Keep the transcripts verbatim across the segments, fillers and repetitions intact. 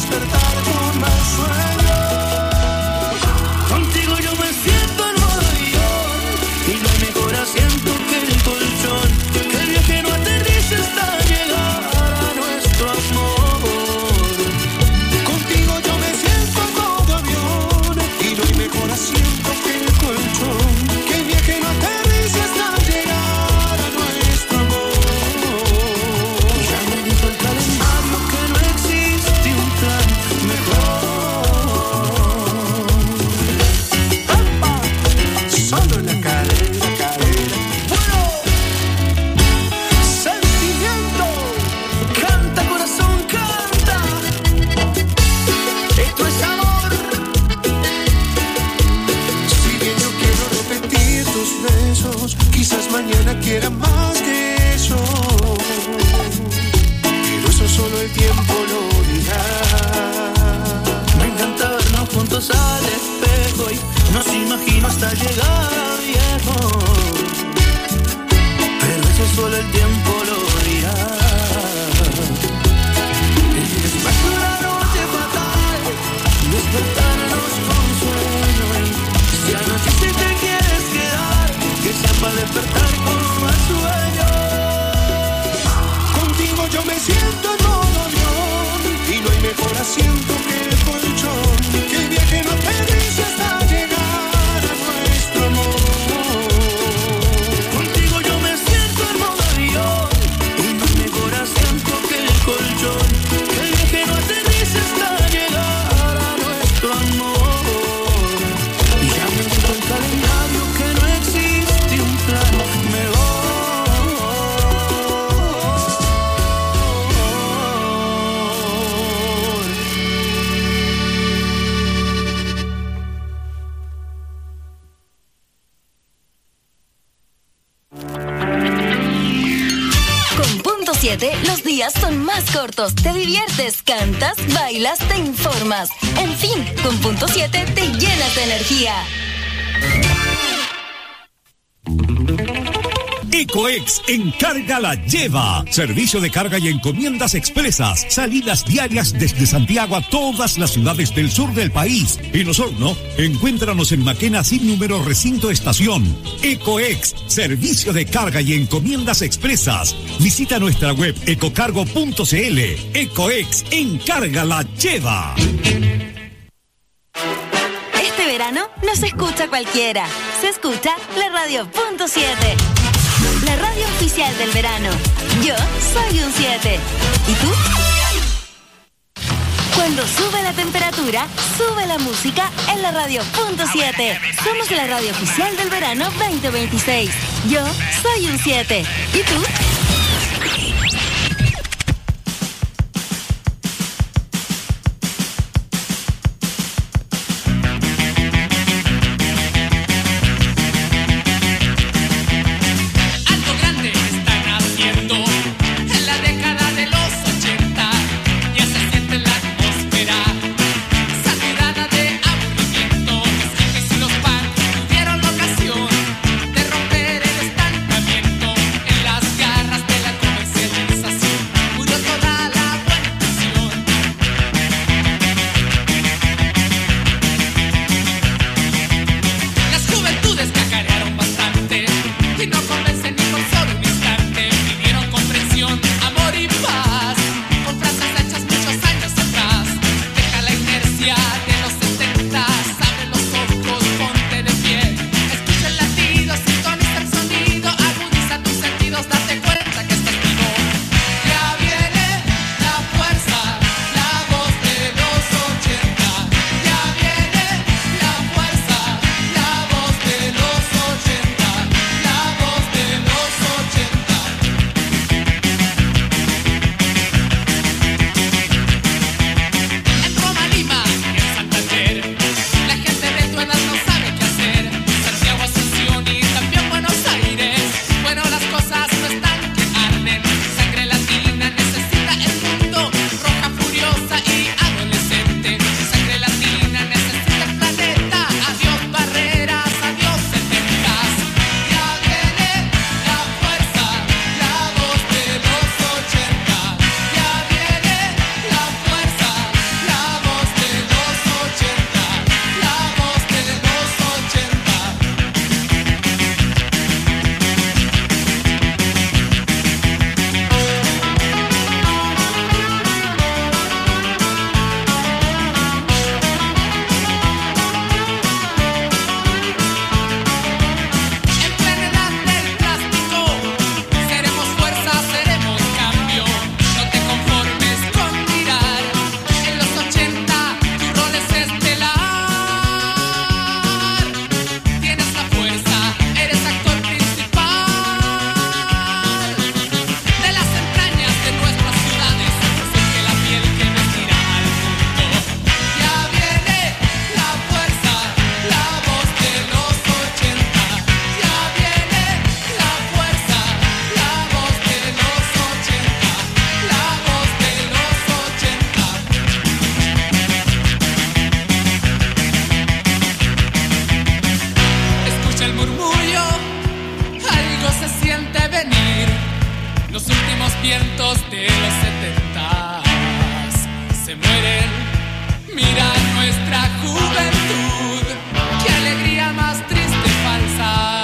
despertar con más sueño. Contigo yo me siento en modo avión y no hay mejor asiento que el colchón. Que el viaje no aterrice hasta llegar a nuestro amor. Contigo yo me siento en modo avión y no hay mejor asiento que el colchón. Que el viaje no aterrice hasta llegar a nuestro amor. Ya me dijo el calendario que no existe un plan mejor. ¡Epa! Solo en la cadera, cadera. ¡Bueno! Sentimiento. Canta, corazón, canta. Esto es amor. Si bien yo quiero repetir tus besos, quizás mañana quiera más que eso. Pero eso solo el tiempo lo dirá. Me encanta vernos juntos al espejo y nos imagino hasta llegar a viejo. Pero eso solo el tiempo lo dirá. Después de una noche fatal, despertarnos con sueño. Y si anoche si te quieres quedar, que sea para despertar con más sueño. Contigo yo me siento en modo avión y no hay mejor asiento que el colchón. Que el viaje no aterrice hasta llegar a nuestro amor. Contigo yo me siento en modo avión y no hay mejor asiento que el colchón. Que el viaje no aterrice hasta llegar a nuestro amor. Y ya me dijo el calendario que no existe un plan mejor. Con Punto siete, los días son más cortos. Te diviertes, cantas, bailas, te informas. En fin, con Punto siete te llenas de energía. Ecoex Encarga la Lleva. Servicio de carga y encomiendas expresas. Salidas diarias desde Santiago a todas las ciudades del sur del país. En Osorno, encuéntranos en Maquena sin número recinto estación. Ecoex, servicio de carga y encomiendas expresas. Visita nuestra web ecocargo punto cl. Ecoex Encarga la Lleva. Este verano no se escucha cualquiera. Se escucha la radio Punto siete. La radio oficial del verano. Yo soy un siete. ¿Y tú? Cuando sube la temperatura, sube la música en la radio Punto siete. Somos la radio oficial del verano veinte veintiséis. Yo soy un siete. ¿Y tú? Dieron la ocasión de romper el estancamiento en las garras momentos de los setentas se mueren. Mira nuestra juventud, qué alegría más triste, falsa.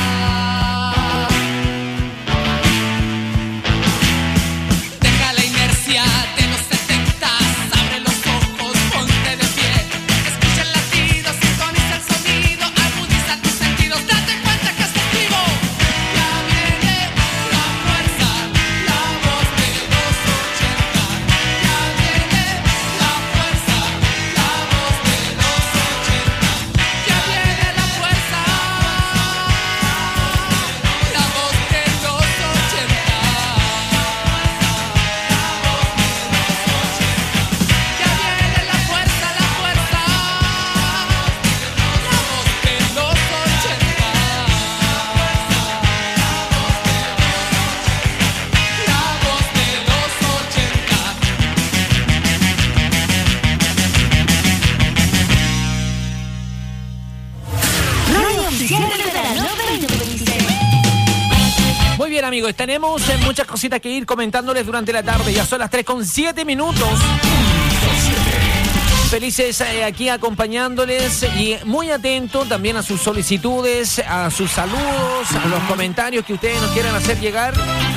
Deja la inercia de los setentas, abre los ojos, ponte de pie. Escucha el latido, sintoniza el sonido, agudiza tus sentidos, date cuenta que estás vivo. Ya viene la fuerza, la voz de los ochenta. Ya viene la fuerza, la voz de los ochenta. Ya viene la fuerza, la voz de los ochenta. Ya viene la fuerza, la fuerza, la voz de los ochenta. La voz de los ochenta. Radio Oficial del Verano veinte veintiséis. Muy bien, amigos, tenemos eh, muchas cositas que ir comentándoles durante la tarde. Ya son las tres con siete minutos. Felices eh, aquí acompañándoles y muy atento también a sus solicitudes, a sus saludos, a los comentarios que ustedes nos quieran hacer llegar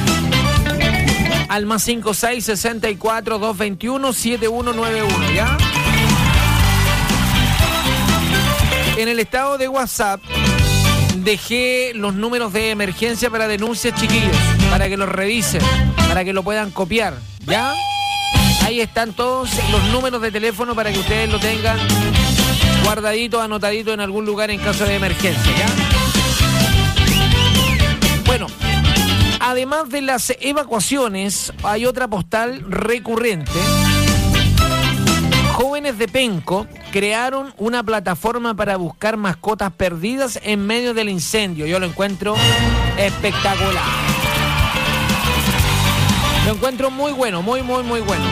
al más cinco seis sesenta y cuatro doscientos veintiuno setenta y uno noventa y uno, ¿ya? En el estado de WhatsApp dejé los números de emergencia para denuncias, chiquillos, para que los revisen, para que lo puedan copiar, ¿ya? Ahí están todos los números de teléfono para que ustedes lo tengan guardadito, anotadito en algún lugar en caso de emergencia, ¿ya? Bueno, además de las evacuaciones, hay otra postal recurrente. Jóvenes de Penco crearon una plataforma para buscar mascotas perdidas en medio del incendio. Yo lo encuentro espectacular. Lo encuentro muy bueno, muy, muy, muy bueno.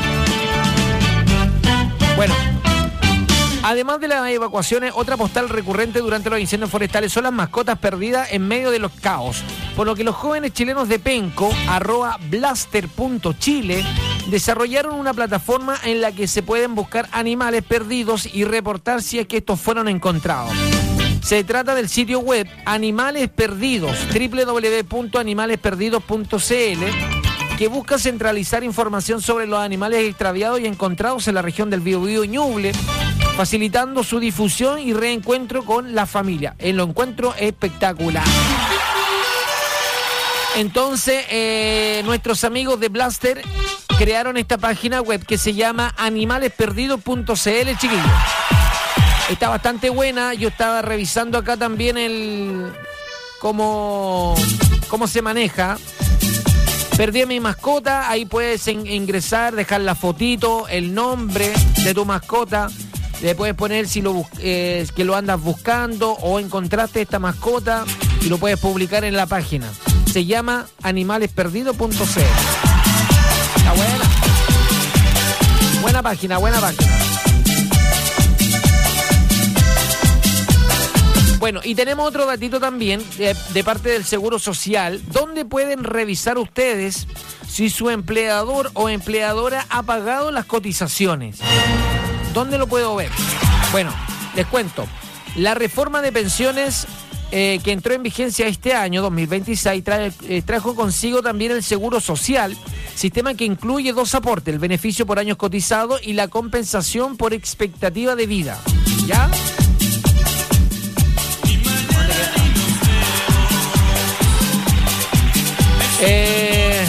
Bueno, además de las evacuaciones, otra postal recurrente durante los incendios forestales son las mascotas perdidas en medio de los caos. Por lo que los jóvenes chilenos de Penco, arroba blaster punto chile, desarrollaron una plataforma en la que se pueden buscar animales perdidos y reportar si es que estos fueron encontrados. Se trata del sitio web Animales Perdidos, doble u doble u doble u punto animales perdidos punto c l, que busca centralizar información sobre los animales extraviados y encontrados en la región del Biobío y Ñuble, facilitando su difusión y reencuentro con la familia. En lo encuentro espectacular. Entonces, eh, nuestros amigos de Blaster crearon esta página web que se llama animales perdidos punto c l, chiquillos. Está bastante buena. Yo estaba revisando acá también el cómo, cómo se maneja. Perdí a mi mascota, ahí puedes in- ingresar, dejar la fotito, el nombre de tu mascota. Le puedes poner si lo bus- eh, que lo andas buscando o encontraste esta mascota y lo puedes publicar en la página. Se llama animales perdidos punto c l. Está buena. Buena página, buena página. Bueno, y tenemos otro datito también de, de parte del Seguro Social, donde pueden revisar ustedes si su empleador o empleadora ha pagado las cotizaciones. ¿Dónde lo puedo ver? Bueno, les cuento. La reforma de pensiones eh, que entró en vigencia este año, dos mil veintiséis, trae, eh, trajo consigo también el Seguro Social, sistema que incluye dos aportes, el beneficio por años cotizados y la compensación por expectativa de vida. ¿Ya? Eh,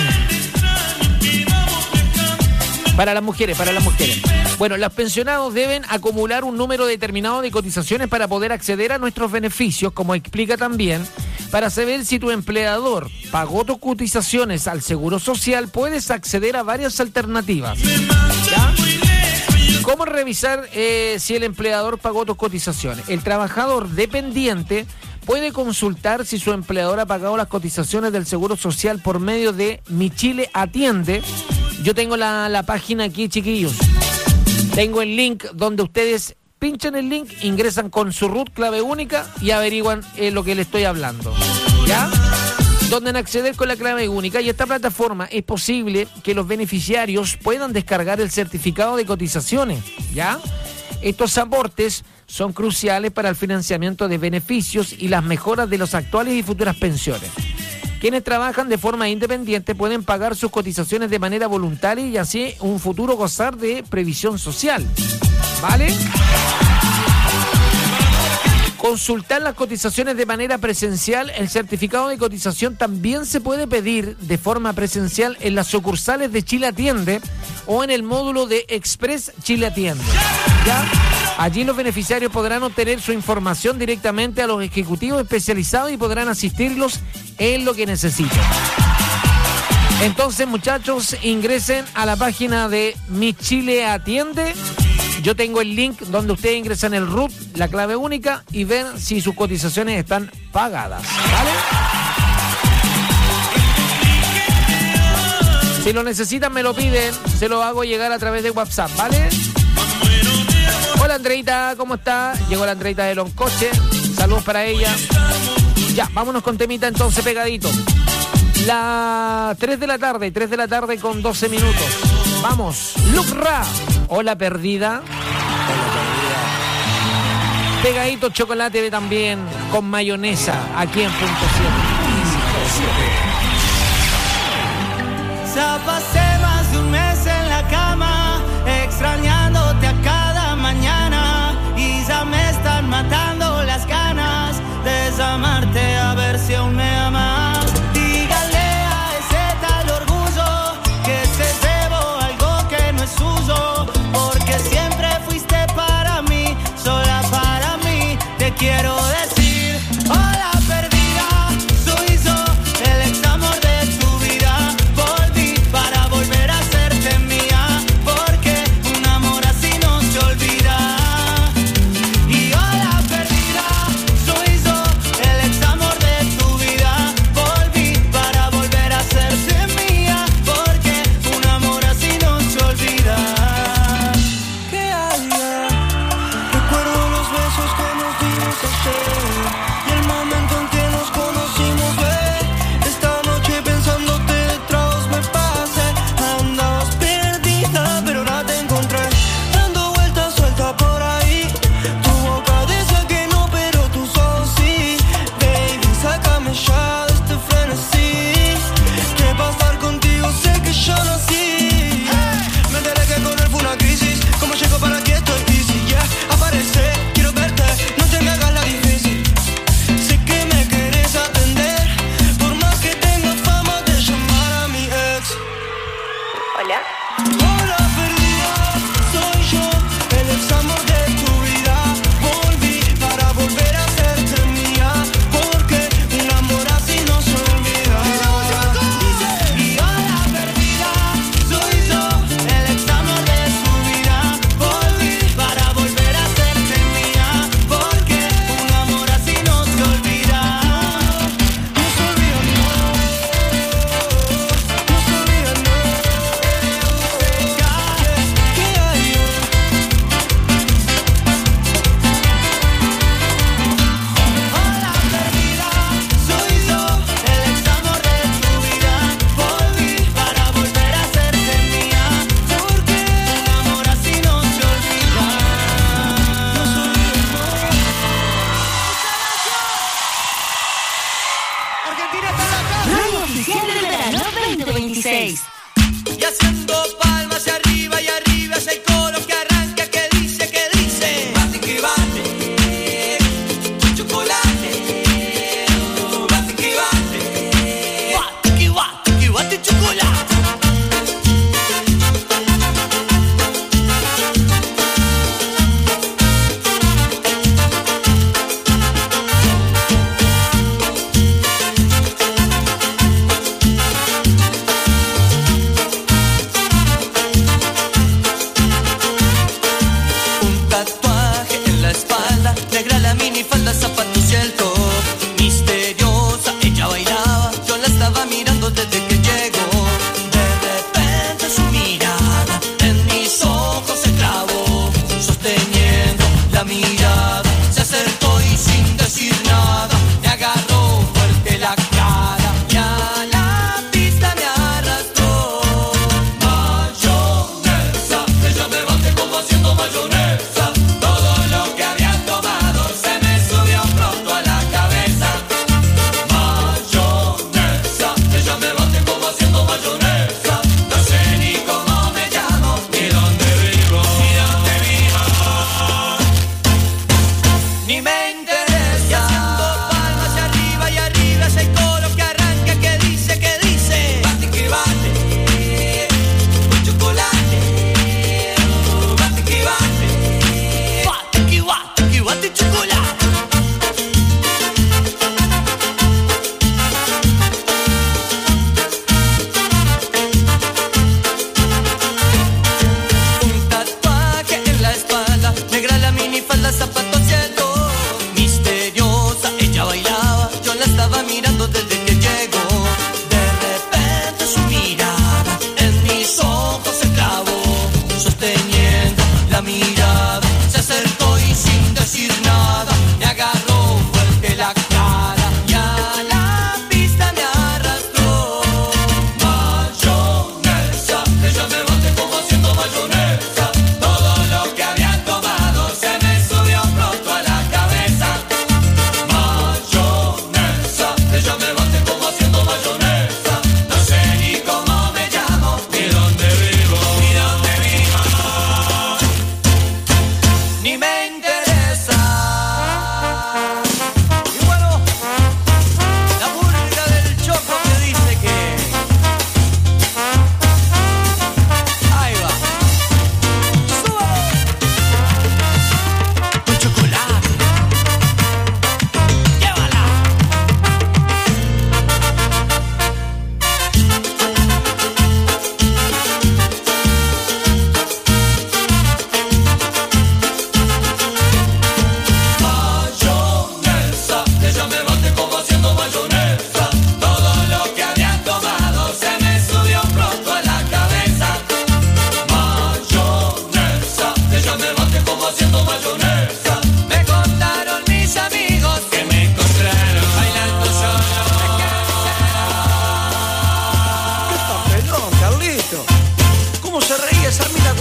para las mujeres, para las mujeres. Bueno, los pensionados deben acumular un número determinado de cotizaciones para poder acceder a nuestros beneficios, como explica también. Para saber si tu empleador pagó tus cotizaciones al Seguro Social, puedes acceder a varias alternativas. ¿Ya? ¿Cómo revisar eh, si el empleador pagó tus cotizaciones? El trabajador dependiente puede consultar si su empleador ha pagado las cotizaciones del Seguro Social por medio de Mi Chile Atiende. Yo tengo la, la página aquí, chiquillos. Tengo el link donde ustedes pinchan el link, ingresan con su root clave única y averiguan eh, lo que les estoy hablando. ¿Ya? donde acceder con la clave única, y esta plataforma es posible que los beneficiarios puedan descargar el certificado de cotizaciones, ¿ya? Estos aportes son cruciales para el financiamiento de beneficios y las mejoras de las actuales y futuras pensiones. Quienes trabajan de forma independiente pueden pagar sus cotizaciones de manera voluntaria y así un futuro gozar de previsión social, ¿vale? Consultar las cotizaciones de manera presencial. El certificado de cotización también se puede pedir de forma presencial en las sucursales de Chile Atiende o en el módulo de Express Chile Atiende, ¿ya? Allí los beneficiarios podrán obtener su información directamente a los ejecutivos especializados y podrán asistirlos en lo que necesiten. Entonces, muchachos, ingresen a la página de Mi Chile Atiende. Yo tengo el link donde ustedes ingresan el R U T, la clave única, y ven si sus cotizaciones están pagadas, ¿vale? Si lo necesitan, me lo piden, se lo hago llegar a través de WhatsApp, ¿vale? Hola, Andreita, ¿cómo está? Llegó la Andreita de Loncoche, saludos para ella. Ya, vámonos con temita entonces pegadito. Las tres de la tarde, tres de la tarde con doce minutos. Vamos, Lucra. Hola, perdida. Hola, perdida. Pegadito chocolate también con mayonesa aquí en Punto siete. Ya pasé más de un mes en la cama, extrañándote a cada mañana, y ya me están matando las ganas de desamarte, a ver si aún me amas. Dígale a ese tal orgullo que te debo algo que no es suyo, porque siempre fuiste para mí, sola para mí. Te quiero decir, hola perdida, soy yo, el ex amor de tu vida. Volví para volver a hacerte mía, porque un amor así no se olvida. Y hola perdida, soy yo, el ex amor de tu vida. Volví para volver a hacerte mía, porque un amor así no se olvida. ¿Qué haría? Recuerdo los besos que nos dimos ayer y el momento en que nos conocimos, ve. Esta noche pensándote de tragos me pasé. Andabas perdida, pero ahora te encontré, dando vueltas suelta por ahí. Tu boca dice que no, pero tus ojos sí. Baby, sácame ya de este frenesí, que para estar contigo sé que yo nací. Me enteré que con él fue una crisis. ¿Cómo llego para aquí? Estoy easy, yeah. Aparece, quiero verte, no te me hagas la difícil. Sé que me querés atender, por más que tenga fama de llamar a mi ex. Hola. Hola perdida, soy yo, el ex amor de tu vida. Volví para volver a hacerte mía, porque un amor así no se olvida. Y hola perdida, soy yo, el ex amor de tu vida. Volví para volver a hacerte mía, porque un amor así no se olvida. No se olvida, no, no se olvida, no. Se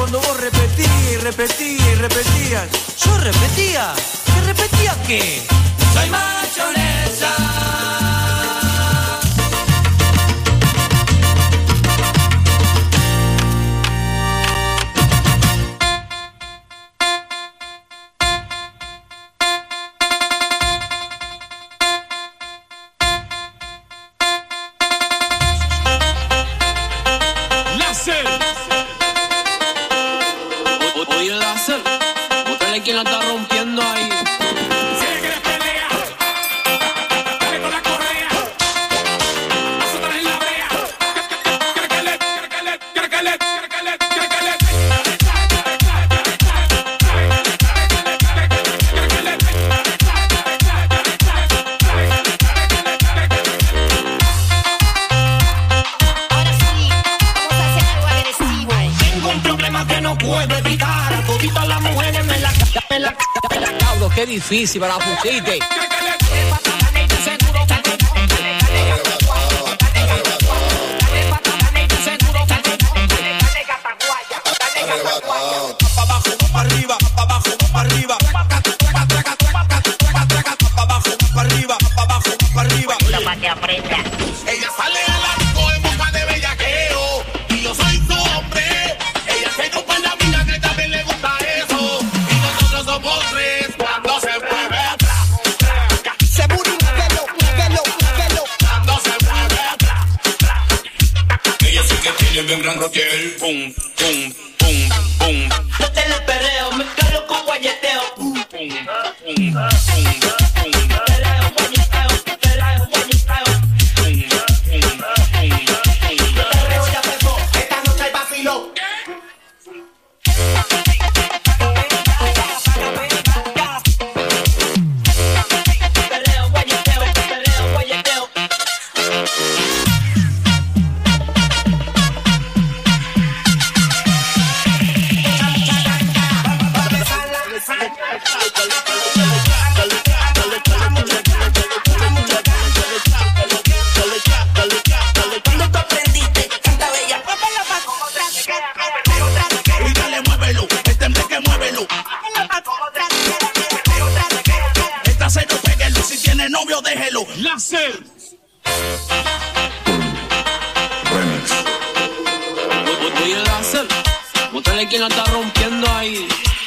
cuando vos repetías y repetías y repetías. Yo repetía. ¿Qué repetía qué? Soy mayonesa. Oye, láser, bótale quien la está rompiendo ahí. Qué difícil para la pusiste. Bien gran roquel, pum, pum, pum, pum. No te le perreo, me cargo con guayeteo. Pum, pum, pum, pum. Perreo, guayeteo, perreo, guayeteo. Pum, pum, pum. Perreo ya pegó, esta noche hay vacilo. Perreo, guayeteo, perreo, guayeteo. Novio, déjelo. Láser. Remix. Oye, láser, bótale quien la está rompiendo ahí.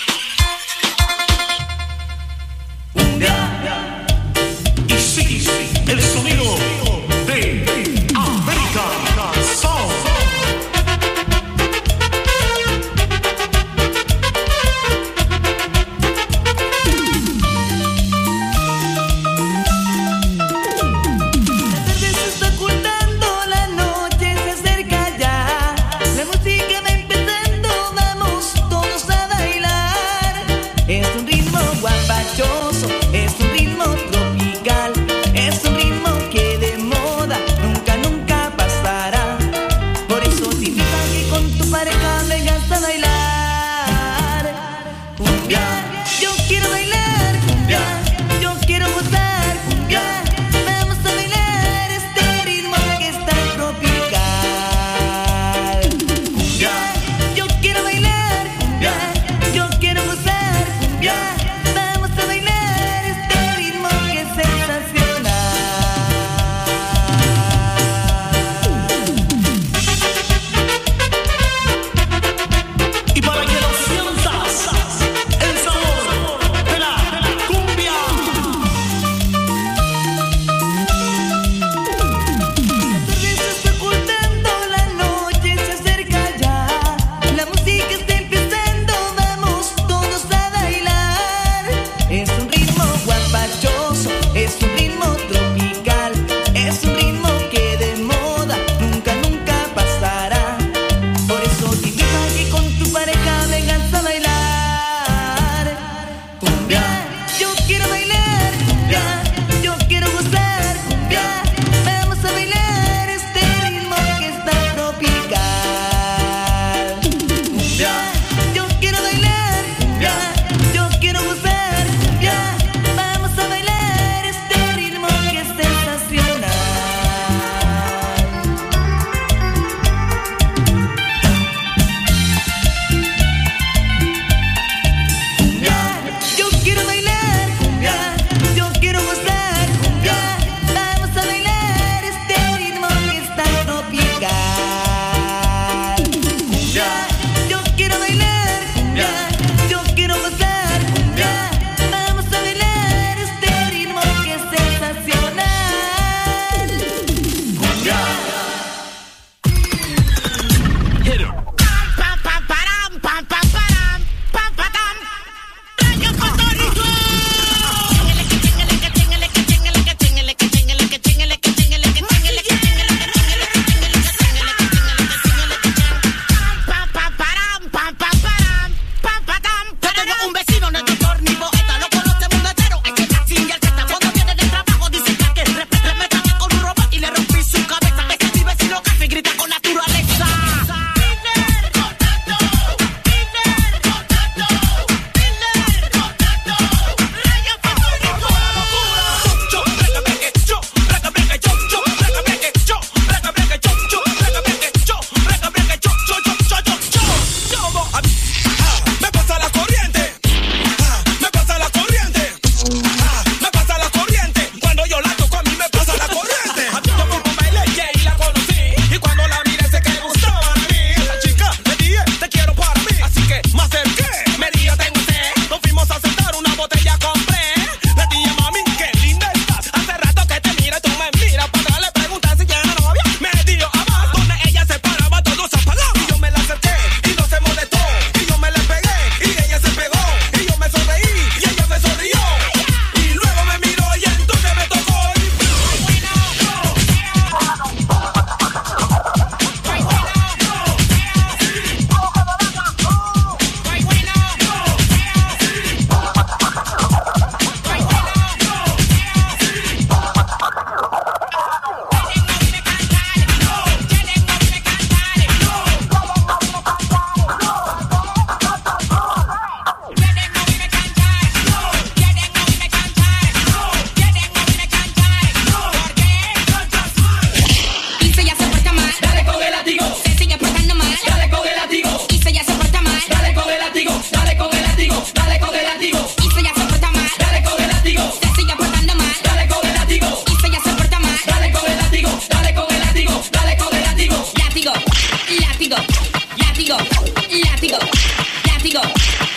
Y sí, el sonido de América Sound. Es un ritmo que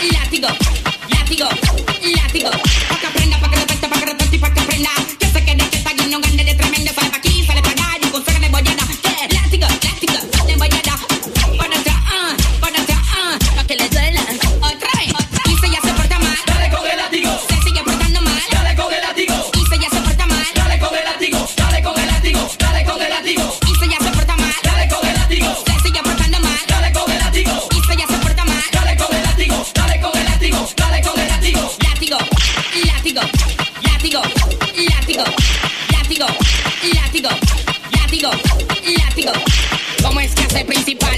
látigo, látigo, látigo. Pa' que aprenda, pa' que respete, pa' que respete y pa' que aprenda. Yo sé que de que está lleno, gane de tremendo. Sale pa' aquí, sale pa' allá y con suerte de bollana. Yeah. Látigo, látigo, de bollana. Para atrás, ah, para atrás, ah, pa' que le duela. Otra vez, otra vez. Y si ya se porta mal, dale con el látigo. Se sigue portando mal, dale con el látigo. Y si ya se porta mal, dale con el látigo. Dale con el látigo, dale con el látigo. Y si ya se porta mal, dale con el látigo. Se sigue portando mal, dale con el látigo. Y si ya se porta mal, dale con el látigo. Dale con el látigo, dale con el látigo. Látigo, látigo, látigo, látigo, látigo, látigo, látigo, látigo. ¿Cómo es que hace principal?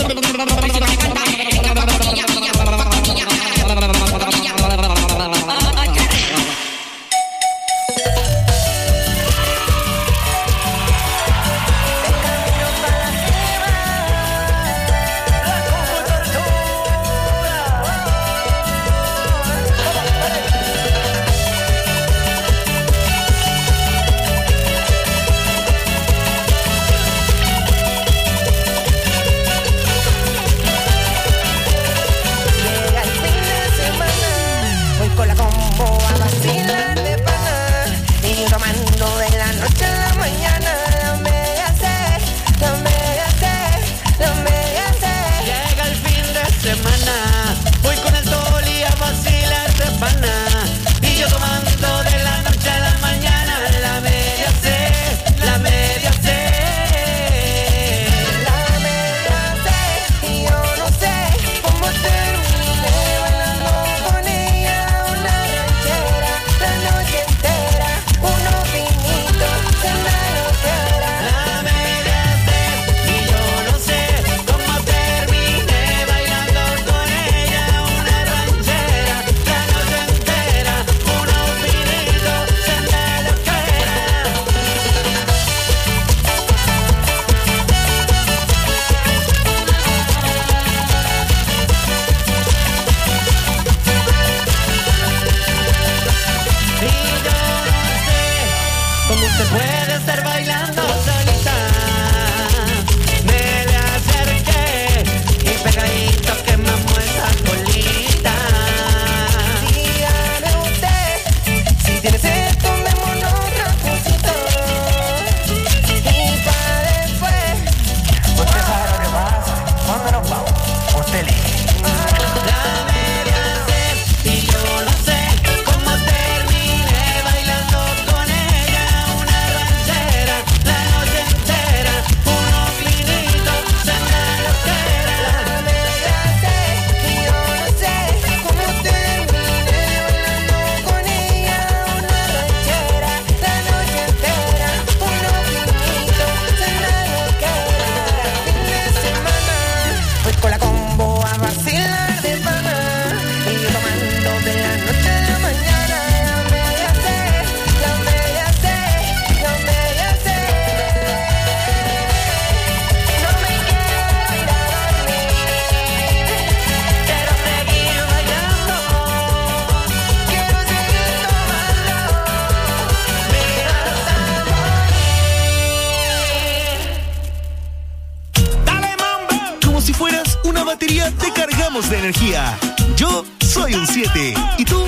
de energía. Yo soy un siete. ¿Y tú?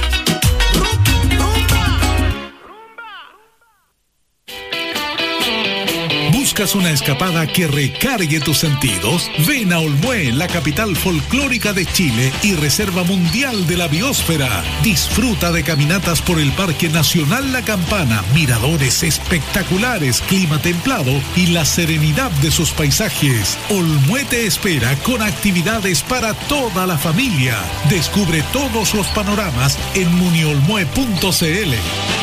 ¿Buscas una escapada que recargue tus sentidos? Ven a Olmué, la capital folclórica de Chile y reserva mundial de la biosfera. Disfruta de caminatas por el Parque Nacional La Campana, miradores espectaculares, clima templado y la serenidad de sus paisajes. Olmué te espera con actividades para toda la familia. Descubre todos los panoramas en muniolmue punto cl.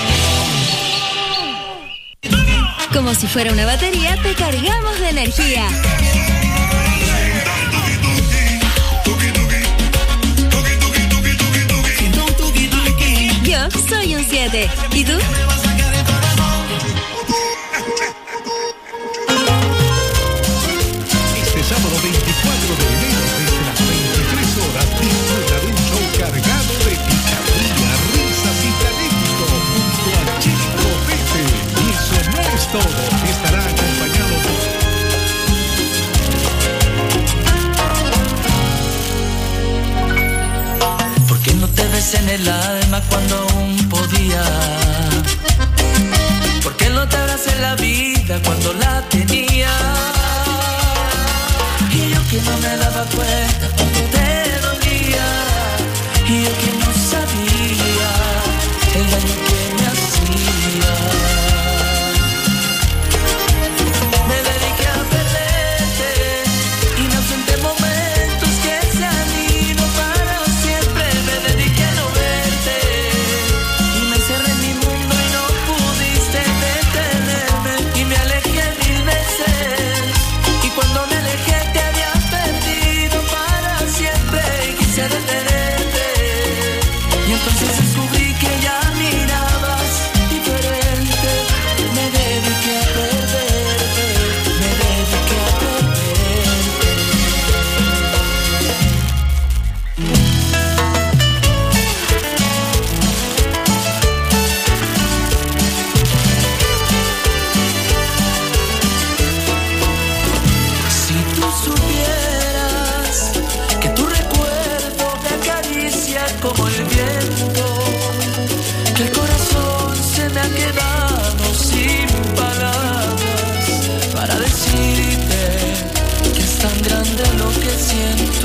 Como si fuera una batería, te cargamos de energía. Yo soy un siete. ¿Y tú? Este sábado veinticuatro de enero, desde las veintitrés horas, disfruta de un show cargado de picardía, risas y talento, junto a Chico Pete. Y eso no es todo, estará acompañado besé en el alma cuando aún podía. ¿Por qué no te abracé en la vida cuando la tenía? Y yo que no me daba cuenta cuánto te dolía. Y yo que no sabía el daño que me hacía. Me dediqué a perderte y me ausenté momentos que se han ido para siempre. Me dediqué a no verte y me encerré en mi mundo y no pudiste detenerme. Y me alejé mil veces y cuando me alejé te había perdido para siempre. Y quise detenerte y entonces descubrí que ya mirabas diferente. Me dediqué a perderte, me dediqué a perderte. Si tú supieras que tu recuerdo me acaricia como el viento, que el corazón se me ha quedado sin palabras para decirte que es tan grande lo que siento.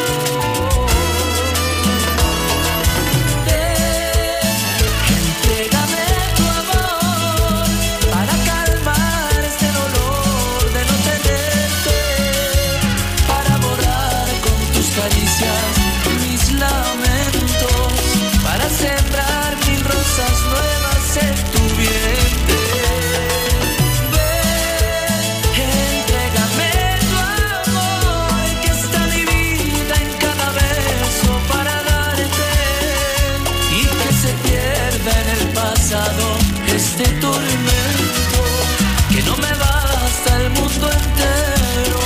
Ven, entrégame tu amor para calmar este dolor de no tenerte, para borrar con tus caricias mis lamentos, para sembrar mil rosas nuevas en tu vientre. Ven, entrégame tu amor que está mi vida en cada beso para darte y que se pierda en el pasado este tormento que no me basta el mundo entero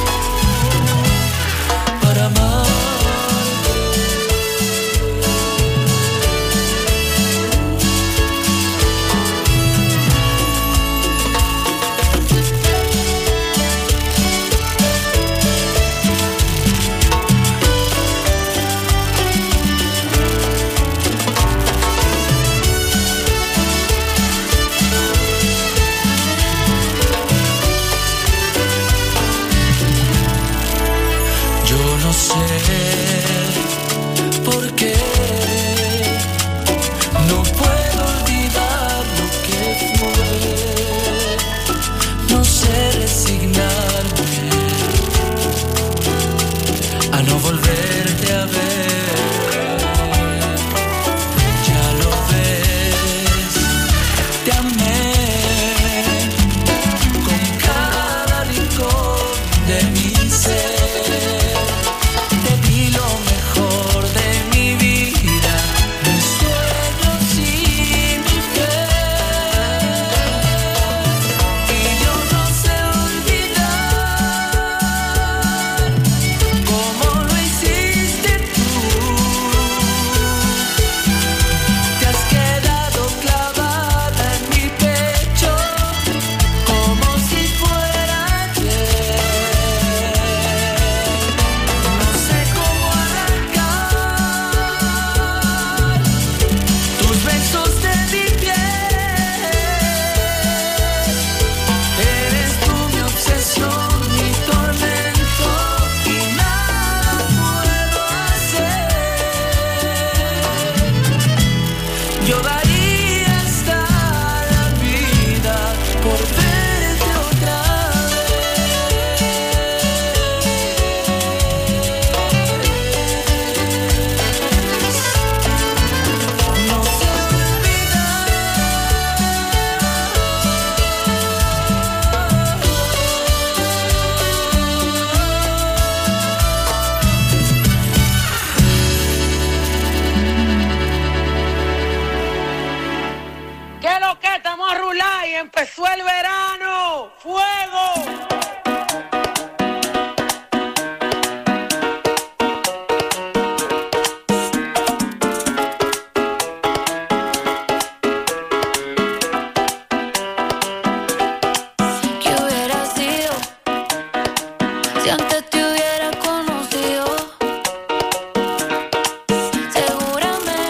para amarte. Yo no sé por qué no puedo olvidar lo que fue. No sé resignarme a no volverte a ver. Ya lo ves, te amé con cada rincón de mi ser. Te di lo mejor de mi vida, mis sueños y mi fe. Y yo no sé olvidar cómo lo hiciste tú. Te has quedado clavada en mi pecho como si fuera ayer. No sé cómo arrancar tus besos de mi piel. Eres tú mi obsesión, mi tormento y nada puedo hacer. Yo daría hasta la vida por verte otra vez. No sé ¿Qué es lo que estamos a rular y empezó el verano? ¡Fuego! ¿Qué hubiera sido si antes te hubiera conocido? Seguramente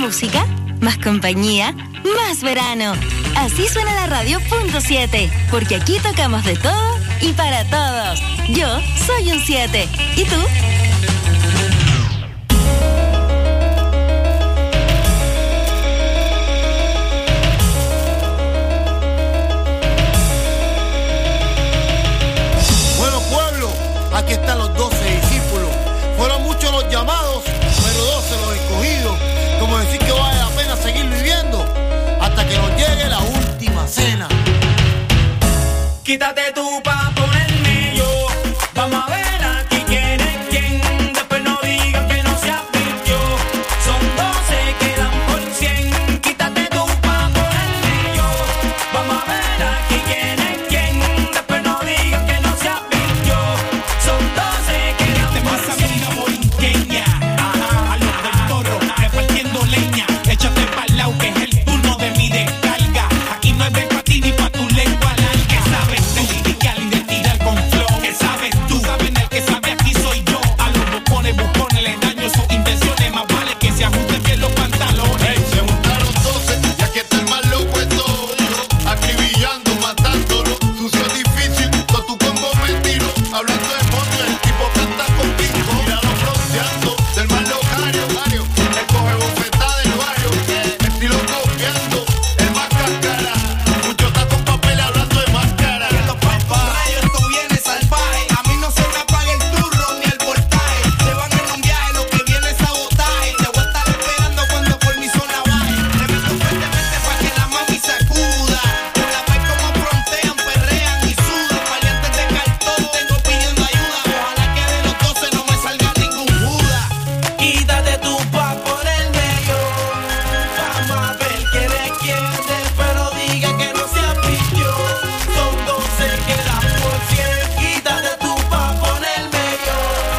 música, más compañía, más verano. Así suena la radio punto siete, porque aquí tocamos de todo y para todos. Yo soy un siete. ¿Y tú? Bueno, pueblo, aquí están los doce discípulos. Fueron muchos los llamados, pero doce los escogidos. Como decir que vale la pena seguir viviendo hasta que nos llegue la última cena. Quítate tú pa' ponerme yo. Vamos a ver aquí quién es quién. Después no digan que no se advirtió. Son doce, quedan por cien. Quítate tú pa' ponerme yo. Vamos a ver aquí quién es quién. Después no digan que no se advirtió. Son doce, quedan por cien. Esta borinqueña, ajá, a los del toro, repartiendo leña. Échate pa'l lado que es el turno de mi descarga. Aquí no hay ven pa' ti ni pa' tu lengua larga. ¿Sabes tú? Lirical y de tirar con flow. ¿Qué sabes tú? Saben el que sabe aquí soy yo. A los bucones, bucones les daño sus intenciones. Más vale que se ajusten bien los pantalones. Hey, se juntaron doce, ya que está el más loco es todo. Acribillando, matándolo. Sucio difícil, con tu combo me tiro. Hablando de fondo, el tipo canta contigo. Míralo bronceando, del más locario. El coge bofeta del barrio. Estilo copiando, el más cáscara. Mucho está con papel hablando de máscara. Que los paparrayos esto viene salvaje. A mí no se me apaga el turro ni el voltaje. Se van en un viaje, lo que viene es sabotaje. Te voy a estar esperando cuando por mi zona baje. Te meto fuertemente pa' que la mami sacuda. Con la paz como frontean, perrean y sudan. Valientes de cartón, tengo pidiendo ayuda. Ojalá que de los doce no me salga ningún Judas. Quítate tú pa' ponerme yo. Vamos a ver quién es quién. Pero diga que no se advirtió. Son doce, quedan por cien. Quítate tú pa' ponerme yo.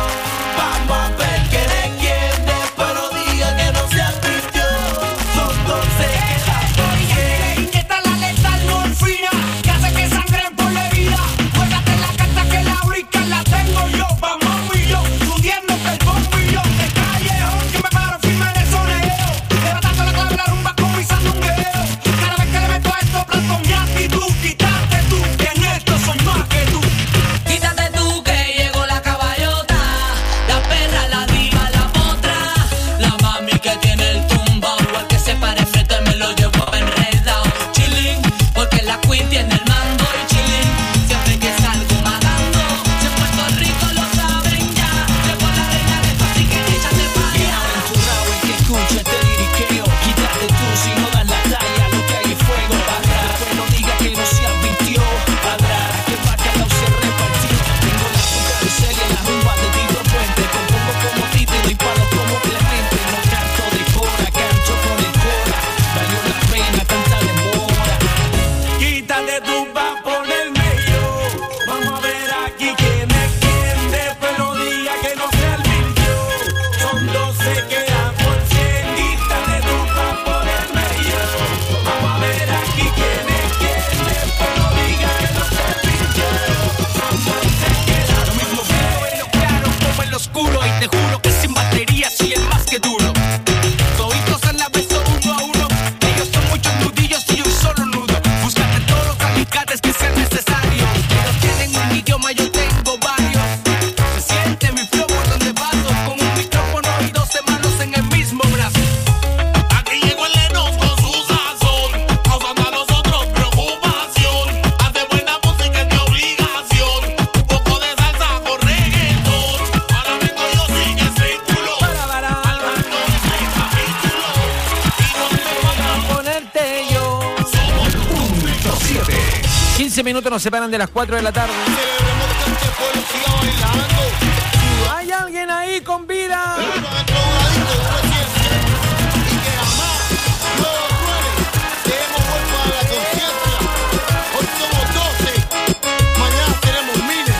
Vamos a ver quién es quién. Pero diga que no se advirtió. Son doce, quedan por cien. Inyecta la letal morfina que hace que sangren por la herida. Juégate la carta que la ubican la tengo yo. Vamos un millón, subiendo que el bombillón de callejón. Yo me paro firme en el soneo. Levantando la clave la rumba con mi sandungueo. Cada vez que le meto a esto planto mi actitud. Quítate tú, que en esto soy más que tú. Quítate tú que llegó la caballota. La perra, la diva, la potra. La mami que tiene el tumbao. Al que se pare frente me lo llevo enredado. Chilling, porque la queen tiene el mando. Y chilling, siempre que salgo matando. Si en Puerto Rico lo saben ya. Llevo la reina de esto, así que échate pa' allá. Aventurado el que escucha este liriqueo. Quítate tú si no das la talla. Lo que hay es fuego. Barra, después no diga que no se advirtió. Barra, que bacalao se repartió. Tengo la azúcar de Celia, la rumba de Tito Puente. Compongo como Tito y disparo como Clemente. No canto de cora, canto con el cora. Valió la pena tanta demora. Quítate tú pa' ponerme yo. Vamos a ver aquí quién es quién. Después no diga que no se advirtió. Son doce, quedan por cien. Quítate tú pa' ponerme yo. Vamos a ver aquí quién es quién. Después no diga que no se advirtió. Son doce, quedan Lo mismo veo en lo claro como en lo oscuro. Y te juro que sin batería soy el más que duro. Toditos en la beso uno a uno. Ellos son muchos nudillos y yo solo nudo. Búscate todos los alicates que sean necesarios. Ellos tienen un idioma, yo tengo varios. Se siente mi flow por donde paso. Con un micrófono y doce manos en el mismo brazo. Aquí llegó el Enos con su sazón, causando a nosotros preocupación. Hace buena música es mi obligación. Un poco de salsa con reggaetón. Ahora vengo yo sin el círculo. Al mando de seis capítulos. Y no me van a Ponerte yo. Somos punto siete. quince minutos nos separan de las cuatro de la tarde. Celebremos que este pueblo siga bailando. ¿Hay alguien ahí con vida? Nuestro jugadito de conciencia. Y que jamás no duele. Que hemos vuelto a la conciencia. Hoy somos doce. Mañana seremos miles.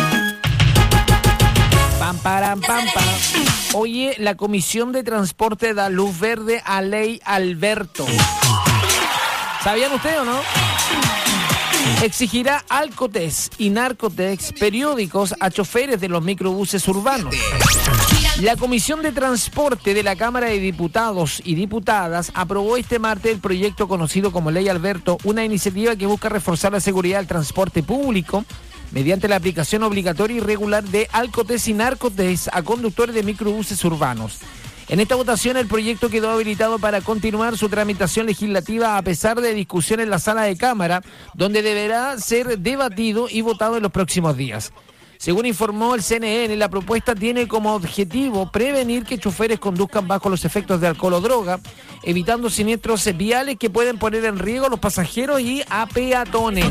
Pam, param, pam, pam. Oye, la Comisión de Transporte da luz verde a Ley Alberto. ¿Sabían ustedes o no? exigirá Alcotés y Narcotex periódicos a choferes de los microbuses urbanos. La Comisión de Transporte de la Cámara de Diputados y Diputadas aprobó este martes el proyecto conocido como Ley Alberto, una iniciativa que busca reforzar la seguridad del transporte público mediante la aplicación obligatoria y regular de Alcotés y Narcotés a conductores de microbuses urbanos. En esta votación el proyecto quedó habilitado para continuar su tramitación legislativa a pesar de discusión en la sala de Cámara, donde deberá ser debatido y votado en los próximos días. Según informó el C N N, la propuesta tiene como objetivo prevenir que choferes conduzcan bajo los efectos de alcohol o droga, evitando siniestros viales que pueden poner en riesgo a los pasajeros y a peatones.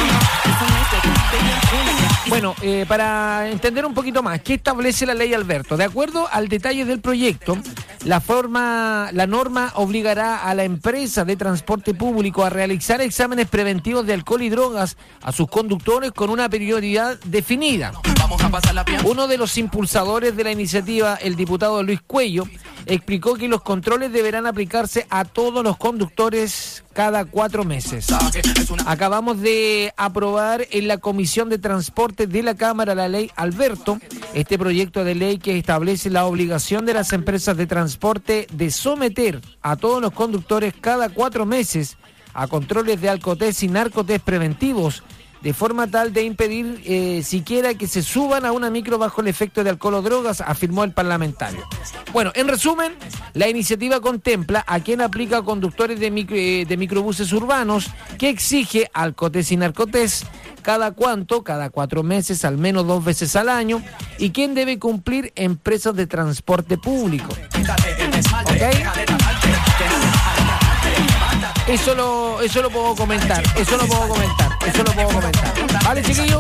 Bueno, eh, para entender un poquito más, ¿qué establece la ley Alberto? De acuerdo al detalle del proyecto, la forma, la norma obligará a la empresa de transporte público a realizar exámenes preventivos de alcohol y drogas a sus conductores con una periodicidad definida. Uno de los impulsadores de la iniciativa, el diputado Luis Cuello, explicó que los controles deberán aplicarse a todos los conductores cada cuatro meses. Acabamos de aprobar en la Comisión de Transporte de la Cámara la ley Alberto, este proyecto de ley que establece la obligación de las empresas de transporte de someter a todos los conductores cada cuatro meses a controles de alcotés y narcotés preventivos, de forma tal de impedir eh, siquiera que se suban a una micro bajo el efecto de alcohol o drogas, afirmó el parlamentario. Bueno, en resumen, la iniciativa contempla a quien aplica a conductores de, micro, eh, de microbuses urbanos, que exige alcotés y narcotés cada cuánto, cada cuatro meses, al menos dos veces al año, y quien debe cumplir empresas de transporte público. ¿Ok? Eso lo, eso lo puedo comentar, eso lo puedo comentar, eso lo puedo comentar. ¿Vale, chiquillo?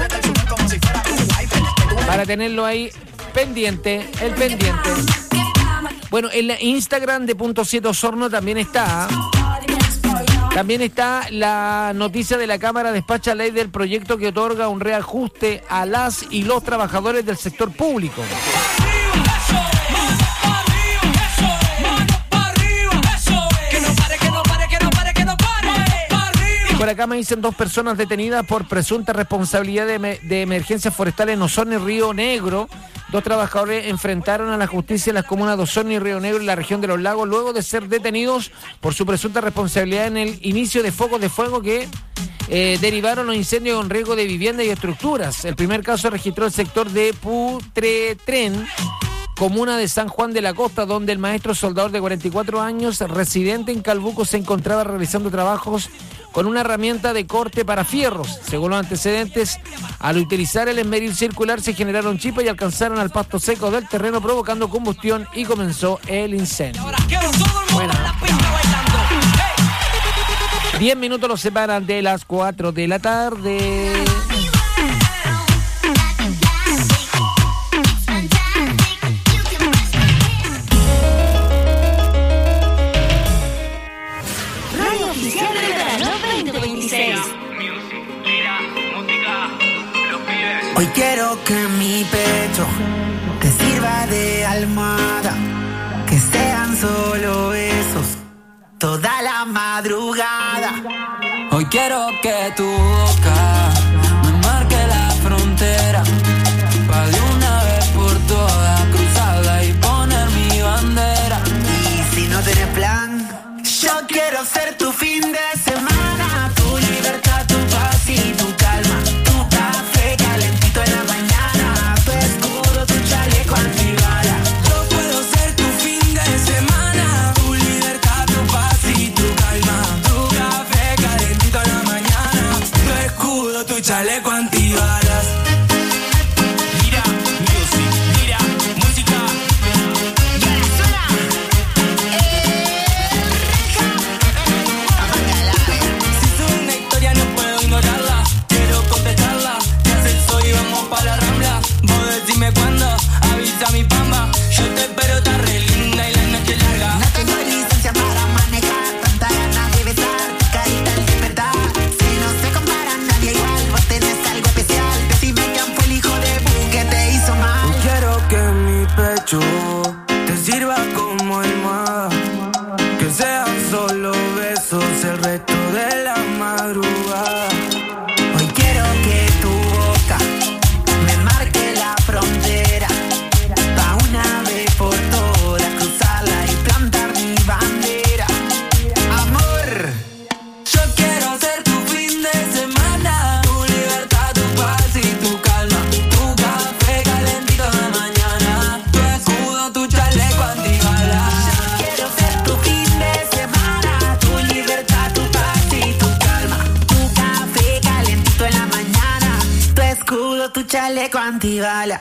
Para tenerlo ahí pendiente, el pendiente. Bueno, en la Instagram de Punto siete Osorno también está, también está la noticia de la Cámara despacha ley del proyecto que otorga un reajuste a las y los trabajadores del sector público. Por acá me dicen dos personas detenidas por presunta responsabilidad de, me- de emergencias forestales en Osorno y Río Negro. Dos trabajadores enfrentaron a la justicia en las comunas de Osorno y Río Negro y la región de Los Lagos luego de ser detenidos por su presunta responsabilidad en el inicio de focos de fuego que eh, derivaron los incendios con riesgo de vivienda y estructuras. El primer caso registró el sector de Putretren, comuna de San Juan de la Costa, donde el maestro soldador de cuarenta y cuatro años, residente en Calbuco, se encontraba realizando trabajos con una herramienta de corte para fierros. Según los antecedentes, al utilizar el esmeril circular se generaron chispas y alcanzaron al pasto seco del terreno, provocando combustión y comenzó el incendio. Bueno. Diez minutos los separan de las cuatro de la tarde. Radio Oficial del Verano veinte veintiséis. Hoy quiero que mi pecho te sirva de almohada, que sean solo besos toda la madrugada. Hoy quiero que tu boca me marque la frontera, pa' de una vez por todas cruzarla y poner mi bandera. Y si no tienes plan, yo quiero ser tu fin de semana, tu libertad, tu paz y tu calma, tu café calentito en la mañana, tu escudo, tu chaleco antibala. Yo puedo ser tu fin de semana, tu libertad, tu paz y tu calma, tu café calentito en la mañana, tu escudo, tu chaleco antibalas. Mira, music, mira, música. Si es una historia no puedo ignorarla, quiero contestarla. ¿Qué haces hoy? Vamos pa' la rambla. Vos decime cuándo, avisa mi pamba. Yo te espero, está re linda y la noche es larga. No tengo licencia para manejar, tanta ganas de besar, carita en libertad. Si no se compara nadie igual, vos tenés algo especial. Decime quién fue el hijo de pu que te hizo mal. Hoy quiero que mi pecho te sirva como almohada, que sean solo besos el resto de la madrugada. chaleco antibala.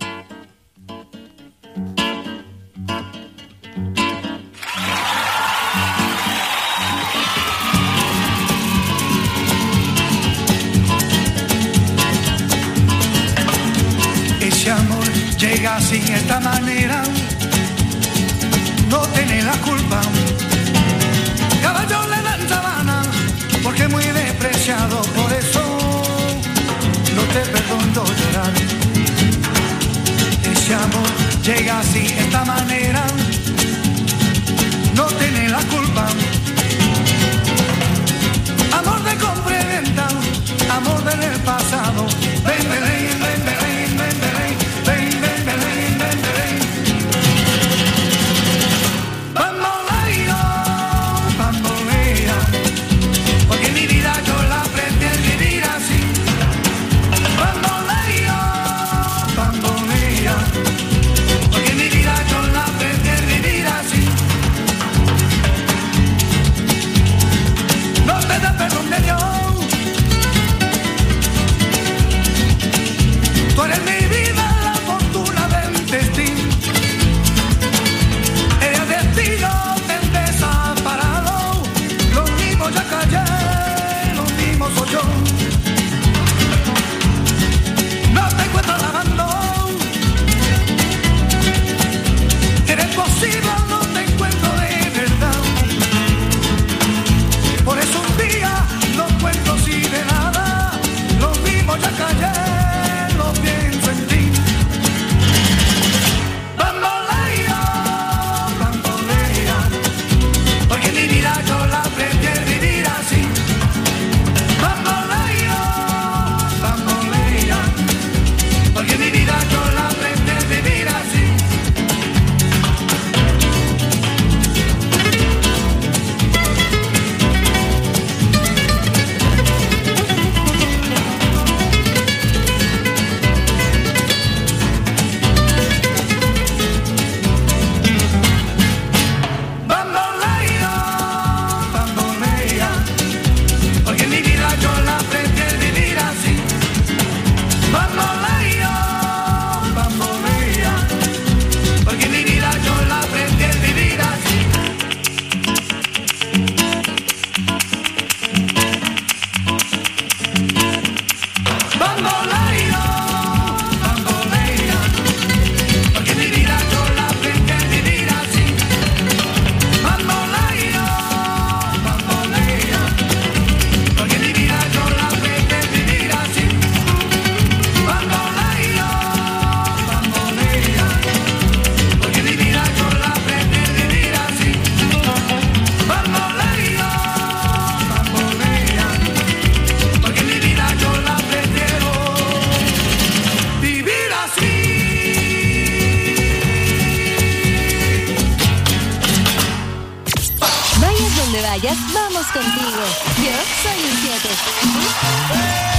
Ese amor llega así, esta manera, no tiene la culpa. Caballo le dan sabana, porque es muy despreciado, por eso no te perdono llorar. Ese amor llega así, esta manera, no tiene la culpa. Amor de compra y venta, amor del pasado. Ven, ven, ven, ven, ven. Vamos contigo. Yo soy un siete.